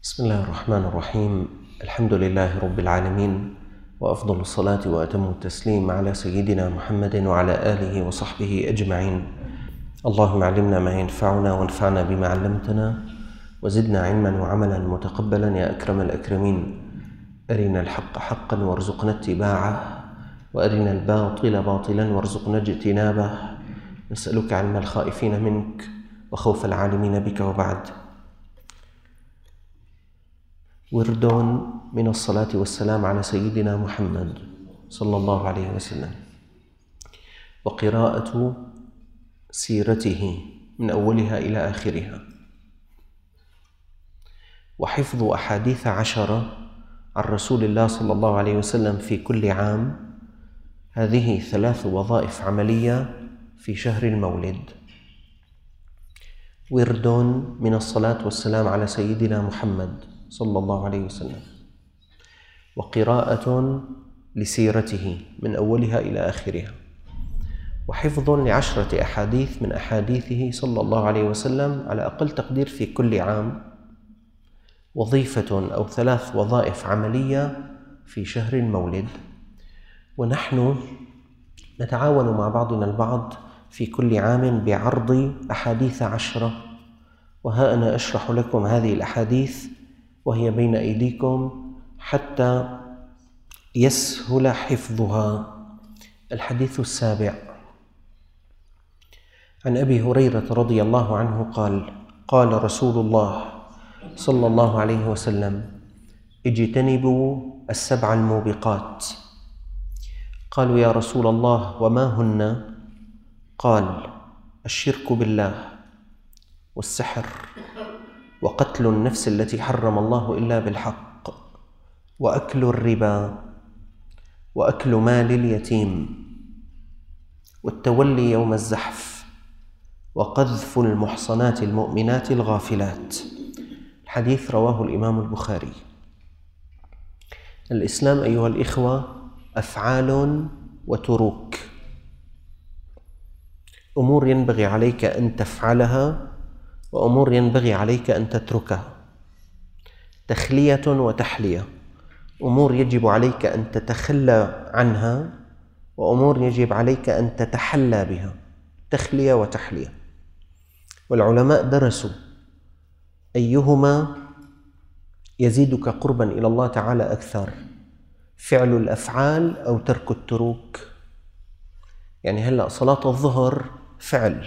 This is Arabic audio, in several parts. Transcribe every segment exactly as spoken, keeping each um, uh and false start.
بسم الله الرحمن الرحيم. الحمد لله رب العالمين، وأفضل الصلاة وأتم التسليم على سيدنا محمد وعلى آله وصحبه أجمعين. اللهم علمنا ما ينفعنا وانفعنا بما علمتنا وزدنا علما وعملا متقبلا يا أكرم الأكرمين. أرنا الحق حقا وارزقنا اتباعه، وأرنا الباطل باطلا وارزقنا اجتنابه. نسألك علم الخائفين منك وخوف العالمين بك. وبعد، ورد من الصلاة والسلام على سيدنا محمد صلى الله عليه وسلم، وقراءة سيرته من أولها إلى آخرها، وحفظ أحاديث عشرة عن رسول الله صلى الله عليه وسلم في كل عام. هذه ثلاث وظائف عملية في شهر المولد. ورد من الصلاة والسلام على سيدنا محمد صلى الله عليه وسلم، وقراءة لسيرته من أولها إلى آخرها، وحفظ لعشرة أحاديث من أحاديثه صلى الله عليه وسلم على أقل تقدير في كل عام. وظيفة أو ثلاث وظائف عملية في شهر المولد. ونحن نتعاون مع بعضنا البعض في كل عام بعرض أحاديث عشرة، وها أنا أشرح لكم هذه الأحاديث وهي بين أيديكم حتى يسهل حفظها. الحديث السابع: عن أبي هريرة رضي الله عنه قال: قال رسول الله صلى الله عليه وسلم: اجتنبوا السبع الموبقات. قالوا: يا رسول الله وما هن؟ قال: الشرك بالله، والسحر، وقتل النفس التي حرم الله إلا بالحق، وأكل الربا، وأكل مال اليتيم، والتولي يوم الزحف، وقذف المحصنات المؤمنات الغافلات. الحديث رواه الإمام البخاري. الإسلام أيها الإخوة أفعال وتروك، أمور ينبغي عليك أن تفعلها، وأمور ينبغي عليك أن تتركها. تخلية وتحلية، أمور يجب عليك أن تتخلى عنها، وأمور يجب عليك أن تتحلى بها. تخلية وتحلية. والعلماء درسوا أيهما يزيدك قربا إلى الله تعالى أكثر، فعل الأفعال أو ترك التروك. يعني هلأ صلاة الظهر فعل،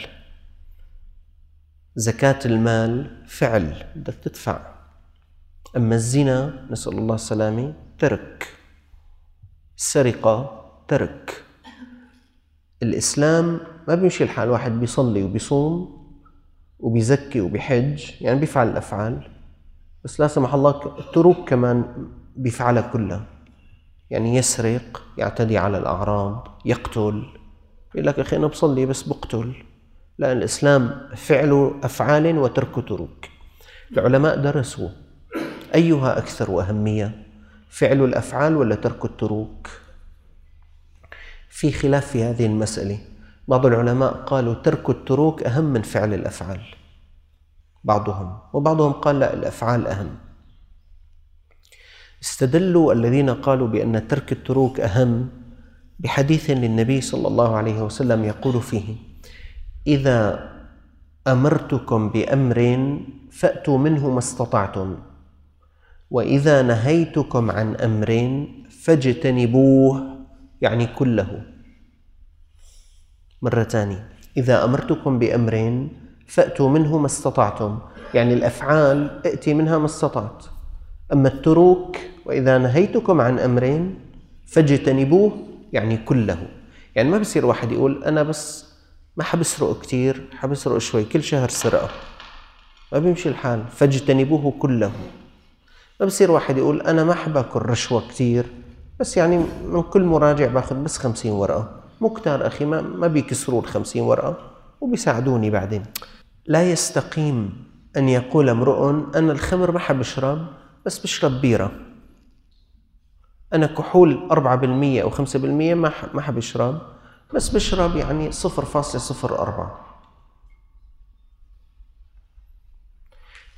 زكاة المال فعل بدك تدفع، أما الزنا نسأل الله السلامة ترك، السرقة ترك. الإسلام ما بيمشي الحال واحد بيصلي وبيصوم وبيزكي وبيحج، يعني بيفعل الأفعال، بس لا سمح الله التروك كمان بيفعلها كلها. يعني يسرق، يعتدي على الأعراض، يقتل. يقول لك أخي أنا بصلي بس بقتل. لا، الإسلام فعل أفعال وترك تروك. العلماء درسوا أيها أكثر أهمية، فعل الأفعال ولا ترك التروك؟ في خلاف في هذه المسألة. بعض العلماء قالوا ترك التروك أهم من فعل الأفعال، بعضهم، وبعضهم قال لا، الأفعال أهم. استدلوا الذين قالوا بأن ترك التروك أهم بحديث للنبي صلى الله عليه وسلم يقول فيه: إذا أمرتكم بأمر فأتوا منه ما استطعتم، وإذا نهيتكم عن أمر فاجتنبوه، يعني كله. مرة ثانية: إذا أمرتكم بأمر فأتوا منه ما استطعتم، يعني الأفعال ائتي منها ما استطعت. أما التروك: وإذا نهيتكم عن أمر فاجتنبوه، يعني كله. يعني ما بصير واحد يقول أنا بس ما حبسرق كتير، حبسرق شوي، كل شهر سرقة، ما بيمشي الحال. فاجتنبوه كله. ما بصير واحد يقول أنا ما حباكل رشوة كتير، بس يعني من كل مراجع باخذ بس خمسين ورقة، مو كتار أخي، ما, ما بيكسروا الخمسين ورقة وبيساعدوني بعدين. لا يستقيم أن يقول امرؤ أنا الخمر ما حب اشرب بس بشرب بيرة، أنا كحول أربعة بالمية أو خمسة بالمية ما حب اشرب بس بشرب يعني صفر فاصلة صفر أربعة.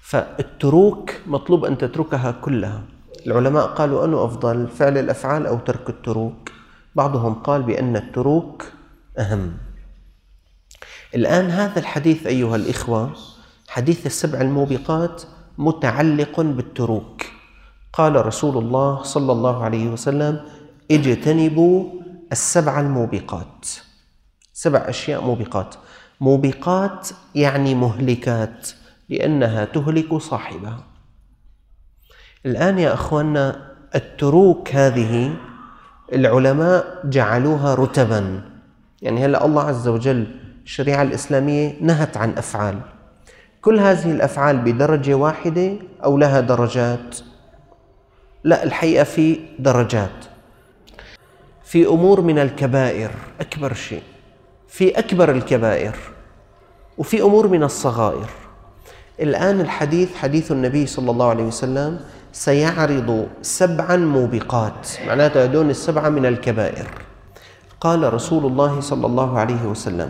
فالتروك مطلوب أن تتركها كلها. العلماء قالوا أنه أفضل فعل الأفعال أو ترك التروك؟ بعضهم قال بأن التروك أهم. الآن هذا الحديث أيها الإخوة، حديث السبع الموبقات، متعلق بالتروك. قال رسول الله صلى الله عليه وسلم: اجتنبوا السبع الموبقات. سبع أشياء موبقات. موبقات يعني مهلكات، لأنها تهلك صاحبها. الآن يا أخوانا، التروك هذه العلماء جعلوها رتبا. يعني هلأ الله عز وجل الشريعة الإسلامية نهت عن أفعال، كل هذه الأفعال بدرجة واحدة أو لها درجات؟ لا، الحقيقة في درجات. في أمور من الكبائر أكبر شيء، في أكبر الكبائر، وفي أمور من الصغائر. الآن الحديث حديث النبي صلى الله عليه وسلم سيعرض سبعا موبقات، معناتها هذول السبعة من الكبائر. قال رسول الله صلى الله عليه وسلم: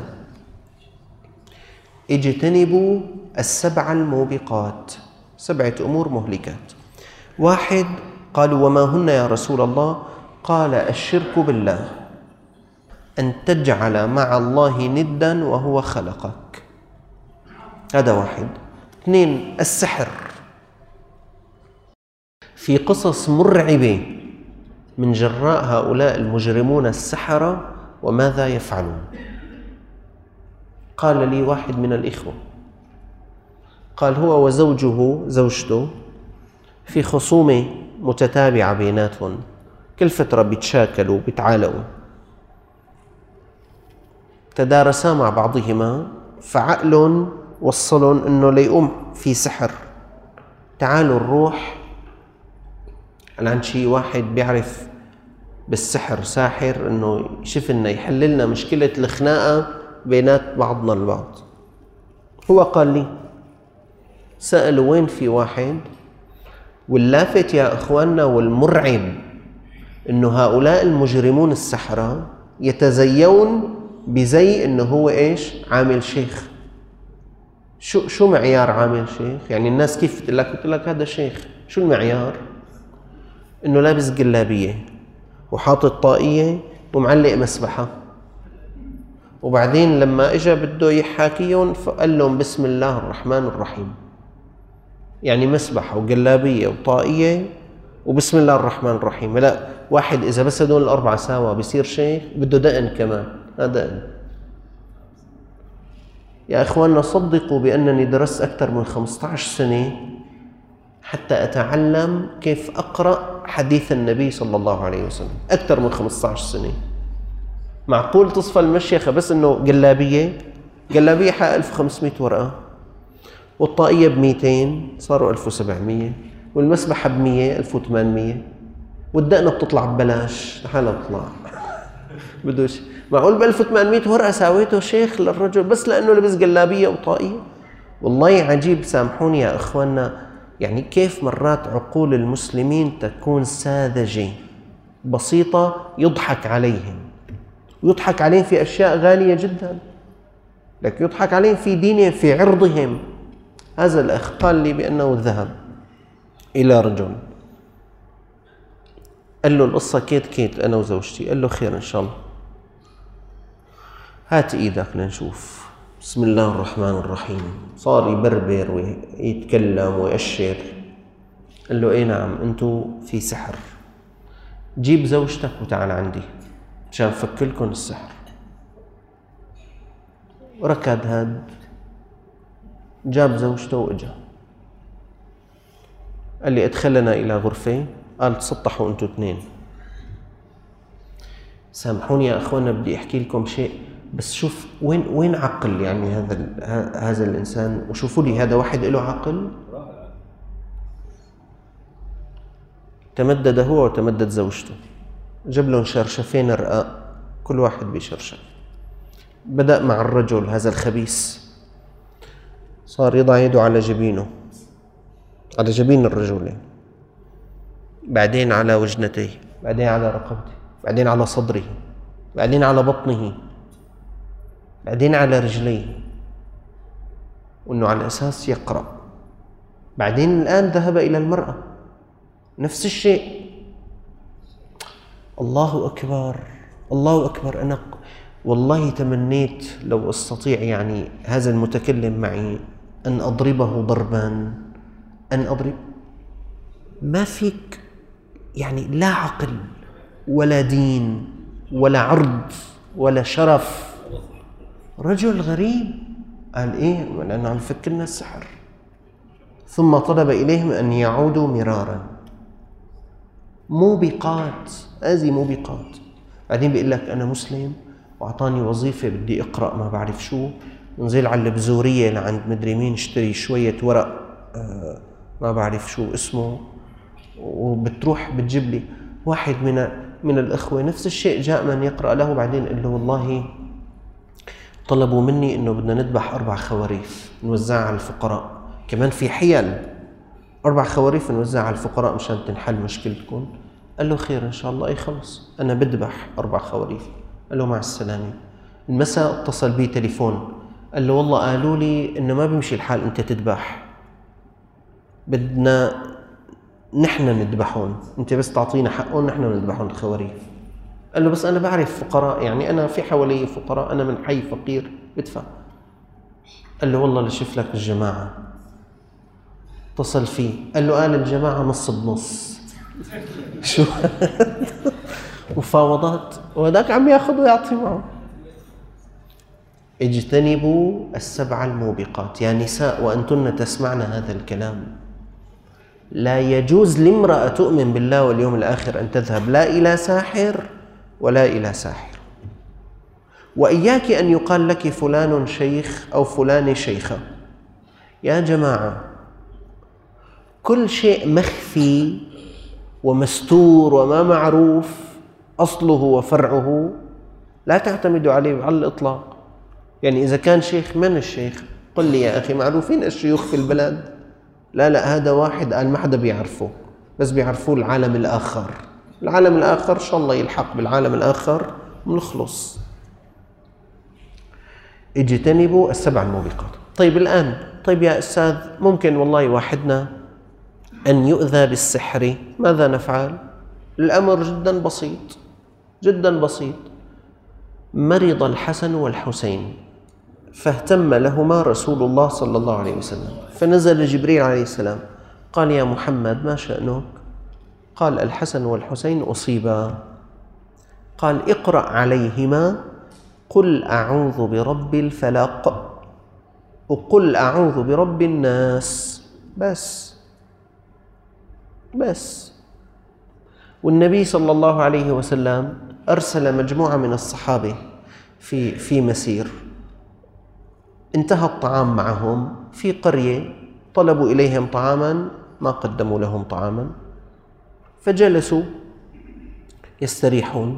اجتنبوا السبع الموبقات، سبعة أمور مهلكات. واحد، قالوا: وما هن يا رسول الله؟ قال: الشرك بالله، أن تجعل مع الله ندا وهو خلقك، هذا واحد. اثنين، السحر. في قصص مرعبة من جراء هؤلاء المجرمون السحرة وماذا يفعلون. قال لي واحد من الإخوة، قال هو وزوجه زوجته في خصومة متتابعة بيناتهم، كل فترة بيتشاكلوا بيتعالقوا، تدارسا مع بعضهما، فعقلهم وصلهم انه ليقوم في سحر. تعالوا نروح عند شي واحد بيعرف بالسحر، ساحر، انه يشوف لنا يحل لنا مشكلة الخناقة بينات بعضنا البعض. هو قال لي، سألوا وين في واحد، واللافت يا اخواننا والمرعب انه هؤلاء المجرمون السحرة يتزيون بزي انه هو ايش؟ عامل شيخ. شو شو معيار عامل شيخ؟ يعني الناس كيف بتقول لك؟ بتقول لك هذا شيخ. شو المعيار؟ انه لابس جلابيه وحاطط طاقيه ومعلق مسبحه، وبعدين لما اجى بده يحاكيهم فقال لهم بسم الله الرحمن الرحيم. يعني مسبحه وجلابيه وطاقيه وبسم الله الرحمن الرحيم. لا، واحد اذا بس هدول الاربعه سوا بصير شيخ، بده دقن كمان. هذا دقن. يا اخواننا، صدقوا بانني درست اكثر من خمسة عشر سنه حتى اتعلم كيف اقرا حديث النبي صلى الله عليه وسلم. اكثر من خمسة عشر سنه. معقول تصفى المشيخه بس انه جلابيه؟ جلابيه حق ألف وخمسمئة ورقه، والطاقيه ب مئتين صاروا ألف وسبعمئة، والمسبحه ب مئة ألف وثمانمئة، والدقنه بتطلع ببلاش لحالها بتطلع. بدوش معقول ب ألف وثمانمئة ورقه ساويته شيخ للرجل بس لانه لبس جلابيه وطاقيه؟ والله عجيب. سامحوني يا اخواننا، يعني كيف مرات عقول المسلمين تكون ساذجه بسيطه، يضحك عليهم، ويضحك عليهم في اشياء غاليه جدا، لكن يضحك عليهم في دينهم، في عرضهم. هذا الاخ قال لي بانه ذهب الى رجل، قال له القصه كيت كيت انا وزوجتي. قال له خير ان شاء الله، هات ايدك لنشوف. بسم الله الرحمن الرحيم. صار يبربر ويتكلم ويأشر. قال له ايه نعم، انتو في سحر، جيب زوجتك وتعال عندي عشان فك لكم السحر. ركض هاد، جاب زوجته واجا، قال لي ادخلنا الى غرفه، قال تسطحوا انتو اثنين. سامحوني يا اخوانا، بدي احكي لكم شيء، بس شوف وين وين عقل يعني هذا هذا الانسان. وشوفوا لي هذا واحد له عقل. تمدد هو وتمدد زوجته، جاب لهم شرشفين رقاق، كل واحد بشرشف. بدأ مع الرجل هذا الخبيث، صار يضع يده على جبينه، على جبين الرجل، بعدين على وجنتيه، بعدين على رقبته، بعدين على صدره، بعدين على بطنه، بعدين على رجليه، وانه على اساس يقرأ. بعدين الآن ذهب إلى المرأة، نفس الشيء. الله أكبر، الله أكبر. أنا والله تمنيت لو أستطيع يعني هذا المتكلم معي أن أضربه ضربا، أن أضرب. ما فيك يعني لا عقل ولا دين ولا عرض ولا شرف. رجل غريب قال إيه؟ لأنه عم يفك لنا السحر. ثم طلب إليهم أن يعودوا مرارا. موبقات، هذه موبقات. بعدين بيقول لك أنا مسلم وأعطاني وظيفة بدي أقرأ ما بعرف شو، نزل على البزورية لعند مدري مين اشتري شوية ورق آه ما بعرف شو اسمه، وبتروح بتجيب لي. واحد من من الأخوة نفس الشيء، جاء من يقرأ له، بعدين قال له والله طلبوا مني إنه بدنا نذبح أربع خواريف نوزعها على الفقراء. كمان في حيل، أربع خواريف نوزعها على الفقراء مشان تنحل مشكلتكم. قال له خير إن شاء الله، أي خلص أنا بدبح أربع خواريف. قال له مع السلامة. المساء اتصل بي تليفون، قال له والله قالوا لي إنه ما بيمشي الحال أنت تذبح، بدنا نحن نذبحون، أنت بس تعطينا حقهم نحن نذبحون الخواريف. قال له بس أنا بعرف فقراء، يعني أنا في حوالي فقراء، أنا من حي فقير بدفع. قال له والله لشوف لك الجماعة. اتصل فيه قال له قال الجماعة نص بنص. شو مفاوضات، وهذاك عم ياخذ ويعطي معه. اجتنبوا السبع الموبقات. يا نساء وأنتن تسمعن هذا الكلام، لا يجوز لامرأة تؤمن بالله واليوم الآخر أن تذهب لا إلى ساحر ولا إلى ساحر. وإياك أن يقال لك فلان شيخ أو فلان شيخة. يا جماعة كل شيء مخفي ومستور وما معروف أصله وفرعه لا تعتمدوا عليه على الإطلاق. يعني إذا كان شيخ، من الشيخ؟ قل لي يا أخي، معروفين الشيوخ في البلد؟ لا لا، هذا واحد قال ما حدا بيعرفه، بس بيعرفوه العالم الآخر. العالم الآخر إن شاء الله يلحق بالعالم الآخر ونخلص. اجتنبوا السبع الموبقات. طيب الآن، طيب يا أستاذ ممكن والله واحدنا أن يؤذى بالسحر، ماذا نفعل؟ الأمر جدا بسيط جدا بسيط. مرض الحسن والحسين فاهتم لهما رسول الله صلى الله عليه وسلم، فنزل جبريل عليه السلام قال يا محمد ما شأنك؟ قال الحسن والحسين أصيبا. قال اقرأ عليهما قل أعوذ برب الفلق وقل أعوذ برب الناس، بس بس. والنبي صلى الله عليه وسلم أرسل مجموعة من الصحابة في في مسير، انتهى الطعام معهم في قرية، طلبوا إليهم طعاما ما قدموا لهم طعاما، فجلسوا يستريحون،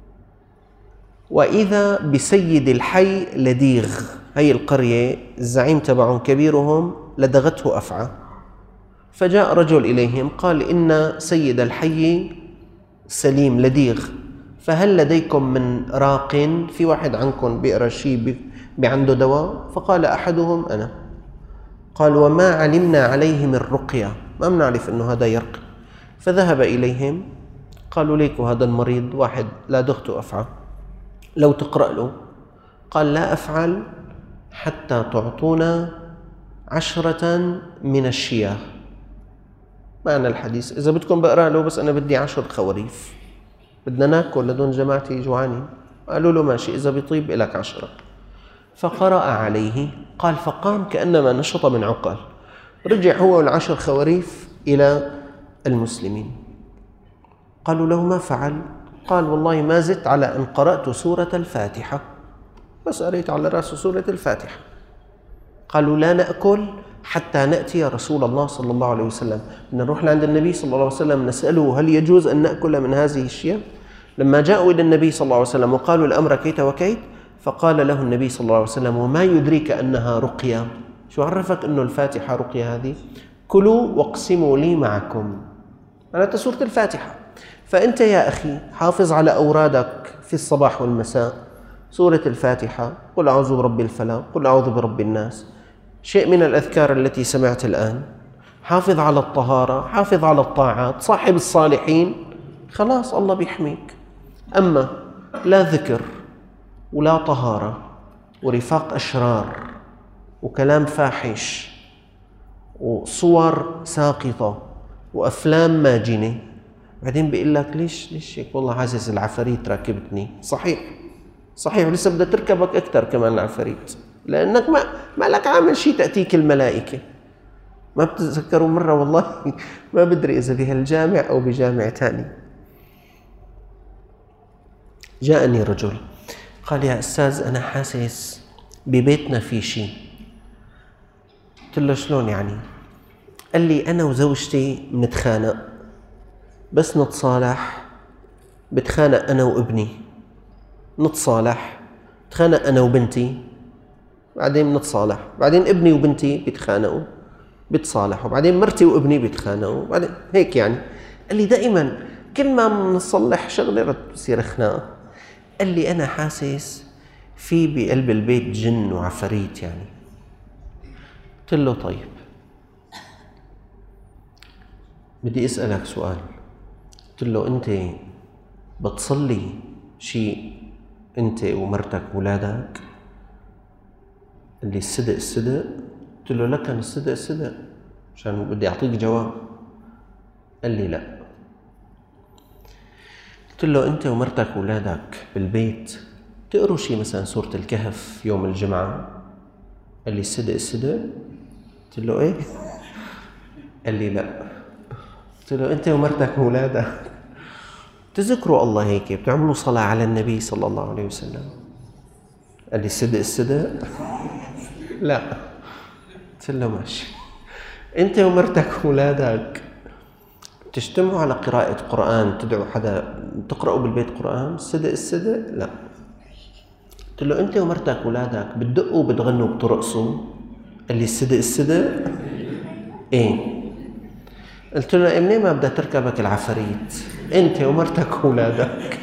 وإذا بسيد الحي لديغ. هي القرية الزعيم تبعهم كبيرهم لدغته أفعى، فجاء رجل إليهم قال إن سيد الحي سليم لديغ، فهل لديكم من راق؟ في واحد عنكم بيقرأ شيء بعنده دواء؟ فقال أحدهم أنا. قال وما علمنا عليه من رقية، ما بنعرف أنه هذا يرقي. فذهب إليهم قالوا ليكوا هذا المريض واحد لا دغته أفعى، لو تقرأ له. قال لا أفعل حتى تعطونا عشرة من الشياه. معنى الحديث إذا بدكم بقرأ له، بس أنا بدي عشر خواريف، بدنا ناكل لدون جماعتي جوعانين. قالوا له ماشي، إذا بيطيب إلك عشرة. فقرأ عليه. قال فقام كأنما نشط من عقال، رجع هو والعشر خواريف إلى المسلمين. قالوا له ما فعل؟ قال والله ما زدت على أن قرأت سورة الفاتحة، بس قريت على رأسه سورة الفاتحة. قالوا لا نأكل حتى نأتي رسول الله صلى الله عليه وسلم، نروح لعند النبي صلى الله عليه وسلم نسأله هل يجوز أن نأكل من هذه الشيء؟ لما جاءوا إلى النبي صلى الله عليه وسلم وقالوا الأمر كيت وكيت، فقال له النبي صلى الله عليه وسلم وما يدريك أنها رقية؟ شو عرفك أنه الفاتحة رقية هذه؟ كلوا واقسموا لي معكم. معناتها سورة الفاتحة. فأنت يا أخي حافظ على أورادك في الصباح والمساء، سورة الفاتحة، قل أعوذ برب الفلق، قل أعوذ برب الناس، شيء من الأذكار التي سمعت الآن، حافظ على الطهارة، حافظ على الطاعات، صاحب الصالحين، خلاص الله بيحميك. أما لا ذكر ولا طهارة ورفاق أشرار وكلام فاحش وصور ساقطة وأفلام ماجنة، بعدين بيقول لك ليش ليش هيك؟ والله حاسس العفاريت راكبتني. صحيح صحيح، ولسه بدها تركبك أكثر كمان العفاريت، لأنك ما ما لك عامل شيء تأتيك الملائكة. ما بتتذكروا مرة والله ما بدري إذا بهالجامع أو بجامع تاني، جاءني رجل قال يا أستاذ أنا حاسس ببيتنا في شيء. قلت له شلون يعني؟ قال لي أنا وزوجتي بنتخانق، بس نتصالح بتخانق أنا وابني، نتصالح بتخانق أنا وبنتي، بعدين بنتصالح، بعدين ابني وبنتي بيتخانقوا بيتصالحوا، بعدين مرتي وابني بيتخانقوا، بعدين هيك يعني. قال لي دائما كل ما بنصلح شغله بتصير خناقه. قال لي أنا حاسس في بقلب البيت جن وعفاريت يعني. قلت له طيب بدي أسألك سؤال. قلت له أنت بتصلي شيء أنت ومرتك وولادك؟ قال لي الصدق الصدق. قلت له لكن الصدق الصدق عشان بدي أعطيك جواب. قال لي لا. قلت له أنت ومرتك وولادك بالبيت تقروا شيء مثلا سورة الكهف يوم الجمعة؟ قال لي الصدق الصدق. قلت له إيه؟ قال لي لا. قلت له أنت ومرتك وولادك تذكروا الله هيك بتعملوا صلاة على النبي صلى الله عليه وسلم؟ قال لي الصدق الصدق. لا. قلت له ماشي. أنت ومرتك وولادك تجتمعوا على قراءة قرآن، تدعوا حدا تقرأوا بالبيت قرآن؟ الصدق الصدق. لا. قلت له أنت ومرتك وولادك بتدقوا بتغنوا بترقصوا؟ قال لي الصدق الصدق. إيه. قلت له منين ما بدها تركبك العفاريت أنت ومرتك وولادك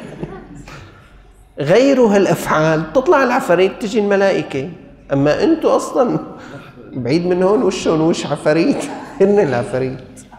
غيروا هالأفعال تطلع العفاريت تجي الملائكة، أما أنتوا أصلا بعيد من هون وشون وش عفاريت هن العفاريت.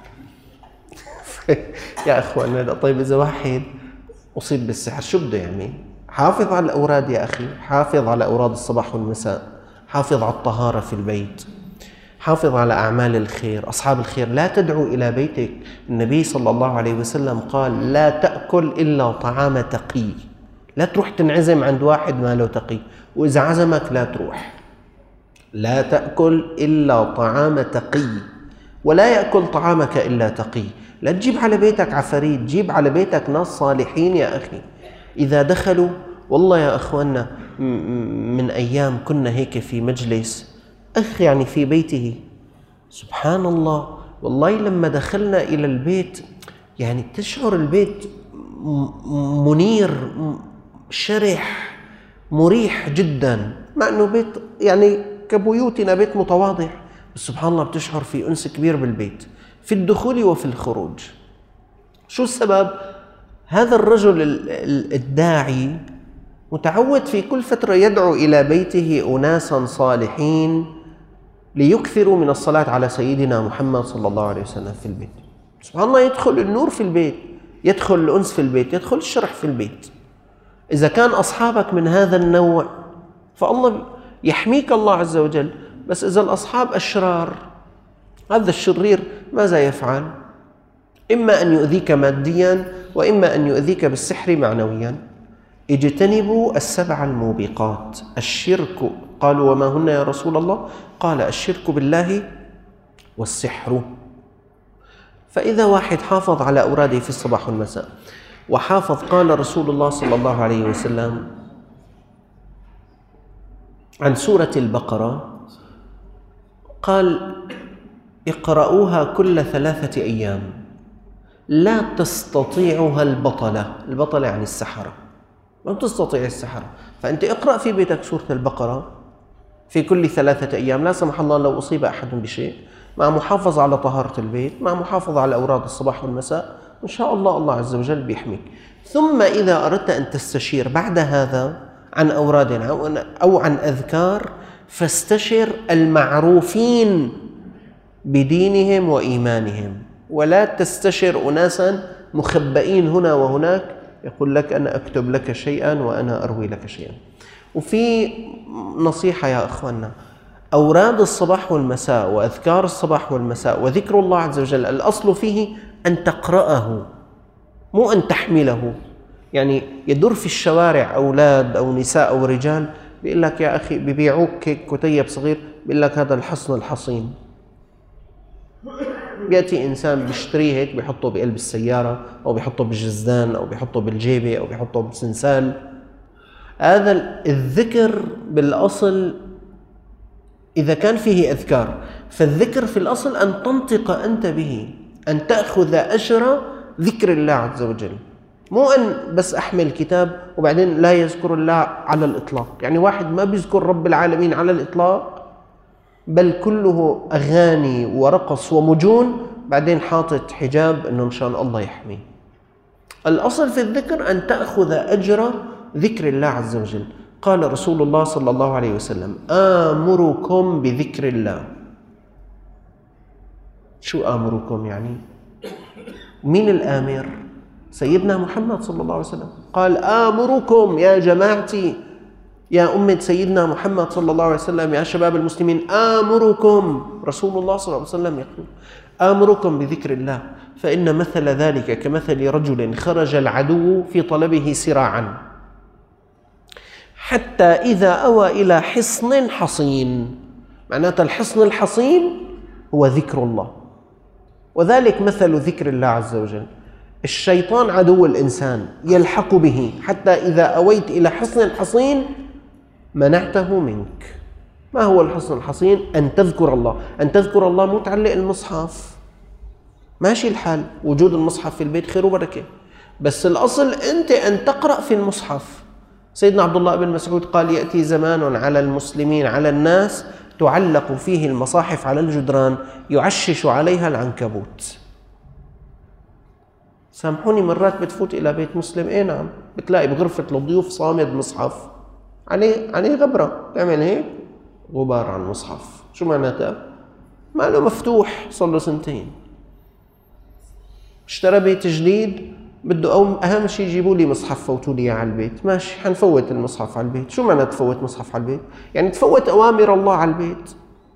يا أخوانا طيب إذا واحد أصيب بالسحر شو بده يعمل؟ حافظ على الأوراد يا أخي، حافظ على أوراد الصباح والمساء، حافظ على الطهارة في البيت، حافظ على أعمال الخير، أصحاب الخير. لا تدعو إلى بيتك، النبي صلى الله عليه وسلم قال لا تأكل إلا طعام تقي. لا تروح تنعزم عند واحد ما له تقي، وإذا عزمك لا تروح. لا تأكل إلا طعام تقي، ولا يأكل طعامك إلا تقي. لا تجيب على بيتك عفاريت، جيب على بيتك ناس صالحين يا أخي. إذا دخلوا والله يا أخوانا من أيام كنا هيك في مجلس أخ يعني في بيته، سبحان الله والله لما دخلنا إلى البيت يعني تشعر البيت منير شرح مريح جدا، مع أنه بيت يعني كبيوتنا بيت متواضع، بس سبحان الله بتشعر في أنس كبير بالبيت في الدخول وفي الخروج. شو السبب؟ هذا الرجل الداعي متعود في كل فترة يدعو إلى بيته أناسا صالحين ليكثروا من الصلاة على سيدنا محمد صلى الله عليه وسلم في البيت. سبحان الله يدخل النور في البيت، يدخل الأنس في البيت، يدخل الشرح في البيت. إذا كان أصحابك من هذا النوع فالله يحميك الله عز وجل. بس إذا الأصحاب أشرار، هذا الشرير ماذا يفعل؟ إما أن يؤذيك ماديا وإما أن يؤذيك بالسحر معنويا. اجتنبوا السبع الموبقات. الشرك، قالوا وما هن يا رسول الله؟ قال الشرك بالله والسحر. فإذا واحد حافظ على أوراده في الصباح والمساء وحافظ، قال رسول الله صلى الله عليه وسلم عن سورة البقرة قال اقرأوها كل ثلاثة أيام لا تستطيعها البطلة. البطلة يعني السحرة، ما تستطيع السحرة. فأنت اقرأ في بيتك سورة البقرة في كل ثلاثة أيام، لا سمح الله لو أصيب أحد بشيء، مع محافظة على طهارة البيت، مع محافظة على أوراد الصباح والمساء، إن شاء الله الله عز وجل بيحميك. ثم إذا أردت أن تستشير بعد هذا عن أوراد أو عن أذكار فاستشر المعروفين بدينهم وإيمانهم، ولا تستشر أناسا مخبئين هنا وهناك يقول لك أنا أكتب لك شيئا وأنا أروي لك شيئا. وفي نصيحة يا أخواننا، أوراد الصباح والمساء وأذكار الصباح والمساء وذكر الله عز وجل الأصل فيه أن تقرأه مو أن تحمله. يعني يدور في الشوارع أولاد أو نساء أو رجال بيقول لك يا أخي بيبيعوك كتيب صغير بيقول لك هذا الحصن الحصين، بيأتي إنسان بيشتريه هيك بيحطه بقلب السيارة أو بيحطه بالجزدان أو بيحطه بالجيبة أو بيحطه بسنسال. هذا الذكر بالأصل إذا كان فيه أذكار، فالذكر في الأصل أن تنطق أنت به، أن تأخذ أجر ذكر الله عز وجل، مو أن بس أحمل كتاب وبعدين لا يذكر الله على الإطلاق. يعني واحد ما بيذكر رب العالمين على الإطلاق، بل كله أغاني ورقص ومجون، بعدين حاطط حجاب أنه مشان الله يحميه. الأصل في الذكر أن تأخذ أجر ذكر الله عز وجل. قال رسول الله صلى الله عليه وسلم آمركم بذكر الله. شو آمركم يعني؟ مين الآمر؟ سيدنا محمد صلى الله عليه وسلم قال آمركم يا جماعتي، يا أمة سيدنا محمد صلى الله عليه وسلم، يا شباب المسلمين، آمركم. رسول الله صلى الله عليه وسلم يقول آمركم بذكر الله، فإن مثل ذلك كمثل رجل خرج العدو في طلبه سراعا حتى إذا أوى إلى حصن حصين. معناته الحصن الحصين هو ذكر الله، وذلك مثل ذكر الله عز وجل. الشيطان عدو الإنسان يلحق به حتى إذا أويت إلى حصن حصين منعته منك. ما هو الحصن الحصين؟ أن تذكر الله. أن تذكر الله مو تعلق المصحف، ماشي الحال، وجود المصحف في البيت خير وبركة، بس الأصل أنت أن تقرأ في المصحف. سيدنا عبد الله بن مسعود قال يأتي زمان على المسلمين على الناس تعلق فيه المصاحف على الجدران يعشش عليها العنكبوت. سامحوني، مرات بتفوت إلى بيت مسلم، إيه نعم، بتلاقي بغرفة الضيوف صامد مصحف عليه عليه غبرة، تعمل هيك غبار على المصحف. شو معناتها؟ ما له مفتوح صار له سنتين، اشترى بيت جديد بده أو أهم شيء جيبوا لي مصحف فوتوا لي على البيت. ماشي، حنفوت المصحف على البيت. شو معنى تفوت مصحف على البيت؟ يعني تفوت أوامر الله على البيت.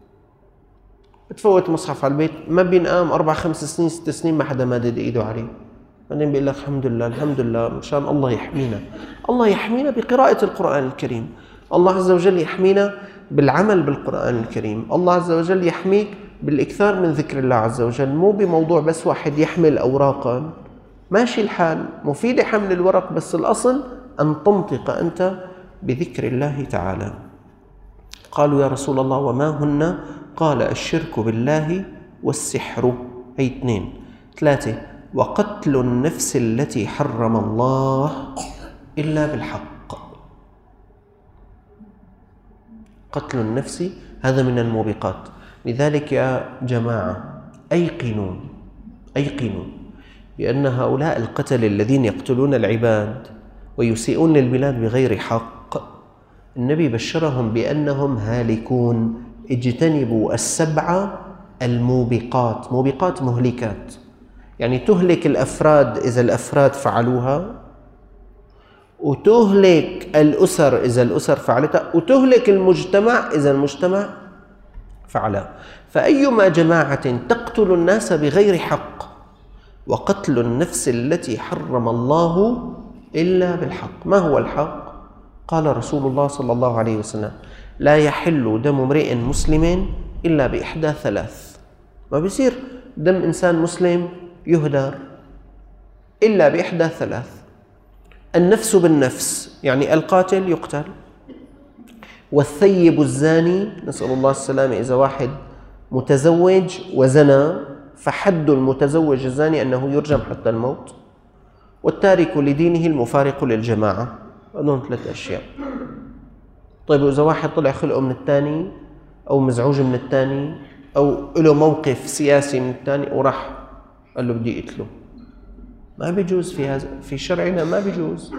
تفوت مصحف على البيت، ما بينقام أربع خمس سنين ست سنين ما حدا مادد إيده عليه، بعدين بيقول لك الحمد لله الحمد لله مشان الله يحمينا. الله يحمينا بقراءة القرآن الكريم، الله عز وجل يحمينا بالعمل بالقرآن الكريم، الله عز وجل يحميك بالإكثار من ذكر الله عز وجل، مو بموضوع بس واحد يحمل أوراقا. ماشي الحال، مفيد حمل الورق، بس الأصل أن تنطق أنت بذكر الله تعالى. قالوا يا رسول الله وما هن؟ قال الشرك بالله والسحر. هي اثنين. ثلاثة، وقتل النفس التي حرم الله إلا بالحق. قتل النفس هذا من الموبقات. لذلك يا جماعة أيقنوا أيقنوا بأن هؤلاء القتل الذين يقتلون العباد ويسيئون للبلاد بغير حق، النبي بشرهم بأنهم هالكون. اجتنبوا السبع الموبقات. موبقات مهلكات، يعني تهلك الأفراد إذا الأفراد فعلوها، وتهلك الأسر إذا الأسر فعلتها، وتهلك المجتمع إذا المجتمع فعلها. فأيما جماعة تقتل الناس بغير حق وقتل النفس التي حرم الله إلا بالحق. ما هو الحق؟ قال رسول الله صلى الله عليه وسلم لا يحل دم امرئ مسلم إلا بإحدى ثلاث. ما بيصير دم إنسان مسلم يهدر إلا بإحدى ثلاث: النفس بالنفس، يعني القاتل يقتل، والثيب الزاني، نسأل الله السلامة، إذا واحد متزوج وزنى فحد المتزوج الزاني أنه يرجم حتى الموت، والتارك لدينه المفارق للجماعة. هذول ثلاث أشياء. طيب إذا واحد طلع خلقه من الثاني أو مزعوج من الثاني أو له موقف سياسي من الثاني وراح قال له بدي أقتله، ما بيجوز في هذا، في شرعنا ما بيجوز.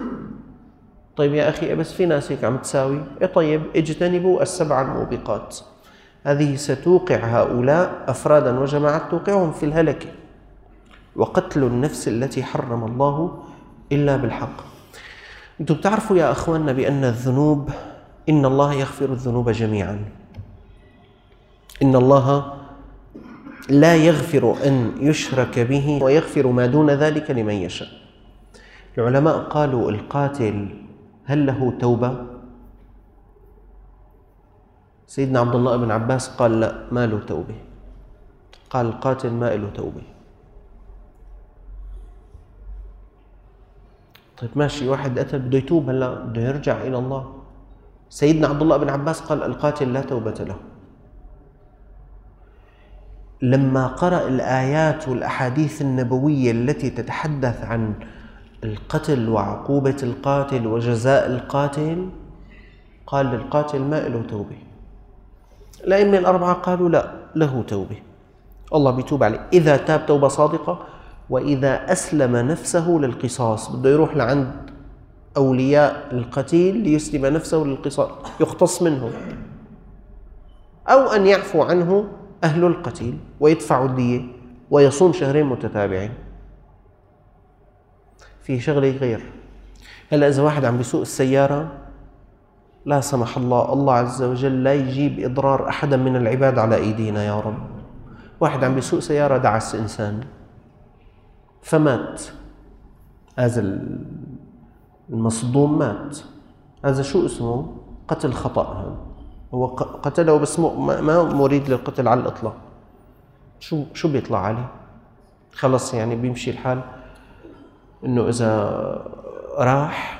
طيب يا أخي بس في ناس هيك عم تساوي، إيه طيب اجتنبوا السبع الموبقات. هذه ستوقع هؤلاء أفرادا وجماعات، توقعهم في الهلكة. وقتل النفس التي حرم الله إلا بالحق. أنتم بتعرفوا يا أخواننا بأن الذنوب، إن الله يغفر الذنوب جميعا. إن الله لا يغفر أن يشرك به ويغفر ما دون ذلك لمن يشاء. العلماء قالوا القاتل هل له توبة؟ سيدنا عبد الله بن عباس قال لا، ما له توبة. قال القاتل ما له توبة. طيب ماشي، واحد قتل بده يتوب، هلا بده يرجع إلى الله. سيدنا عبد الله بن عباس قال القاتل لا توبة له. لما قرأ الآيات والأحاديث النبوية التي تتحدث عن القتل وعقوبة القاتل وجزاء القاتل، قال للقاتل ما له توبة. الأئمة الأربعة قالوا لا، له توبة، الله بيتوب عليه إذا تاب توبة صادقة، وإذا أسلم نفسه للقصاص، بده يروح لعند أولياء القتيل ليسلم نفسه للقصاص يقتص منه، أو أن يعفو عنه أهل القتيل ويدفعوا الدية ويصوم شهرين متتابعين. في شغلة غير، هلا إذا واحد عم بيسوق السيارة لا سمح الله، الله عز وجل لا يجيب إضرار أحدا من العباد على أيدينا يا رب. واحد عم بيسوق سيارة دعس إنسان فمات، هذا المصدوم مات، هذا شو اسمه؟ قتل خطأ. هو قتله بس ما مريد للقتل على الإطلاق. شو شو بيطلع عليه؟ خلص يعني بيمشي الحال إنه إذا راح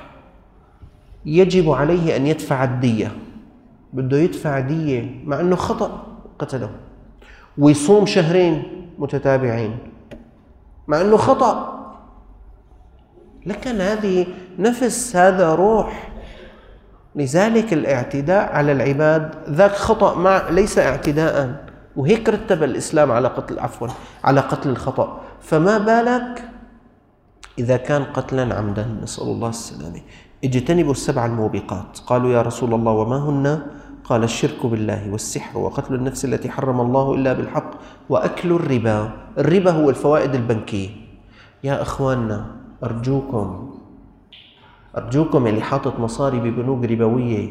يجب عليه أن يدفع الدية، بده يدفع دية مع أنه خطأ قتله، ويصوم شهرين متتابعين مع أنه خطأ. لكن هذه نفس، هذا روح. لذلك الاعتداء على العباد ذاك خطأ مع ليس اعتداء، وهيك رتب الإسلام على قتل عفوا على قتل الخطأ، فما بالك إذا كان قتلا عمدا، نسأل الله السلامة. اجتنبوا السبع الموبقات. قالوا يا رسول الله وما هن؟ قال الشرك بالله والسحر وقتل النفس التي حرم الله إلا بالحق وأكل الربا. الربا هو الفوائد البنكية. يا أخواننا أرجوكم أرجوكم اللي حاطط مصاري ببنوك ربوية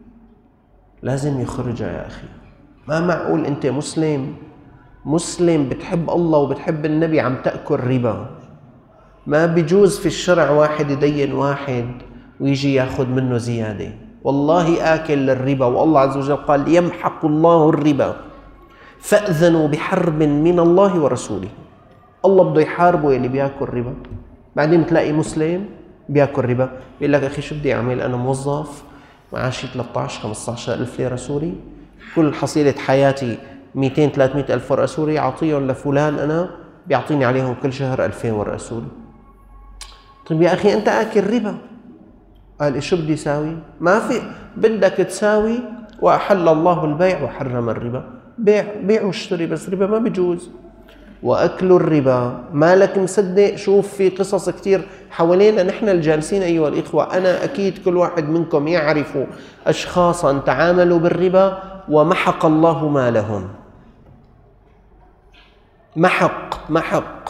لازم يخرجها يا أخي. ما معقول أنت مسلم مسلم بتحب الله وبتحب النبي عم تأكل ربا. ما بيجوز في الشرع واحد يدين واحد ويجي ياخذ منه زيادة. والله آكل الربا، والله عز وجل قال يمحق الله الربا فأذنوا بحرب من الله ورسوله. الله بده يحاربه يلي بياكل ربا. بعدين تلاقي مسلم بياكل ربا بيقول لك أخي شو بدي أعمل، أنا موظف معاشي ثلاثة عشر خمسة عشر ألف ليرة سوري، كل حصيلة حياتي مئتين ثلاثمئة ألف ورقة سوري، أعطيهم لفلان أنا بيعطيني عليهم كل شهر ألفين ورقة سوري. طيب يا أخي أنت آكل ربا. قال شو بدي ساوي؟ ما في، بدك تساوي وأحل الله البيع وحرم الربا. بيع بيع واشتري، بس ربا ما بيجوز. وأكل الربا مالك مصدق. شوف في قصص كتير حوالينا نحن الجالسين أيها الإخوة. أنا أكيد كل واحد منكم يعرف أشخاصا تعاملوا بالربا ومحق الله مالهم. محق محق.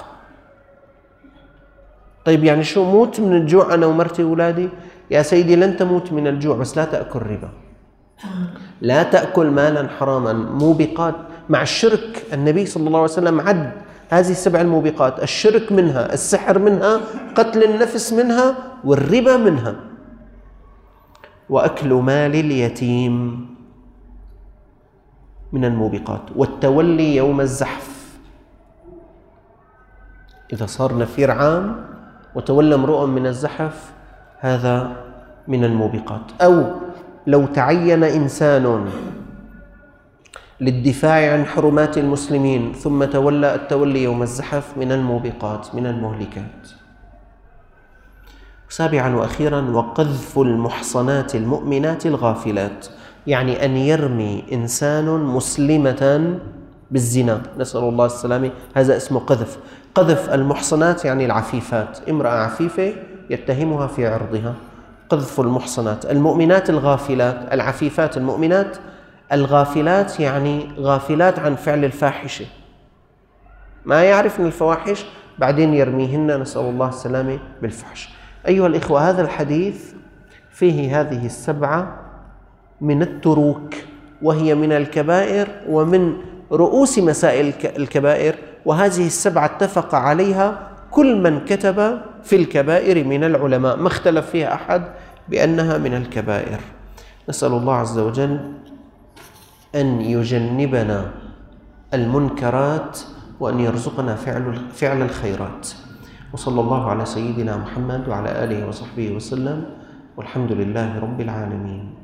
طيب يعني شو، موت من الجوع أنا ومرتي وولادي؟ يا سيدي لن تموت من الجوع، بس لا تأكل ربا، لا تأكل مالا حراما. موبقات مع الشرك، النبي صلى الله عليه وسلم عد هذه السبع الموبقات: الشرك منها، السحر منها، قتل النفس منها، والربا منها. وأكل مال اليتيم من الموبقات، والتولي يوم الزحف. إذا صار نفير عام وتولى امرؤ من الزحف هذا من الموبقات. أو لو تعين إنسان للدفاع عن حرمات المسلمين ثم تولى التولي يوم الزحف من الموبقات، من المهلكات. سابعا وأخيرا وقذف المحصنات المؤمنات الغافلات، يعني أن يرمي إنسان مسلمة بالزنا، نسأل الله السلامة، هذا اسمه قذف. قذف المحصنات يعني العفيفات، امرأة عفيفة يتهمها في عرضها. قذف المحصنات المؤمنات الغافلات، العفيفات المؤمنات الغافلات يعني غافلات عن فعل الفاحشة، ما يعرفن الفواحش بعدين يرميهن، نسأل الله السلامة بالفحش. أيها الإخوة، هذا الحديث فيه هذه السبعة من التروك، وهي من الكبائر ومن رؤوس مسائل الكبائر، وهذه السبعة اتفق عليها كل من كتب في الكبائر من العلماء، ما اختلف فيها أحد بأنها من الكبائر. نسأل الله عز وجل أن يجنبنا المنكرات وأن يرزقنا فعل فعل الخيرات. وصلى الله على سيدنا محمد وعلى آله وصحبه وسلم، والحمد لله رب العالمين.